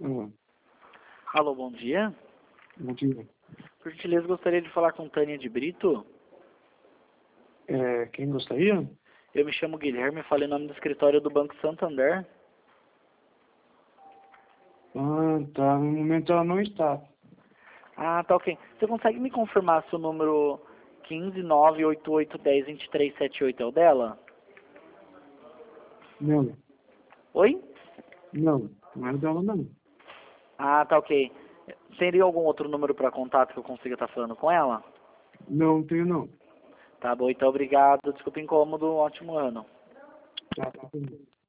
Ah, Alô, bom dia. bom dia. Por gentileza, gostaria de falar com Tânia de Brito. Quem gostaria? Eu me chamo Guilherme, falo em nome do escritório do Banco Santander. Ah, tá. No momento ela não está. Ah, tá ok. Você consegue me confirmar se o número 15988102378 é o dela? Não, Oi? não é dela não. Ah, tá ok. Teria algum outro número para contato que eu consiga estar falando com ela? Não tenho não. Tá bom, então obrigado. Desculpa o incômodo, um ótimo ano. Tá, tá.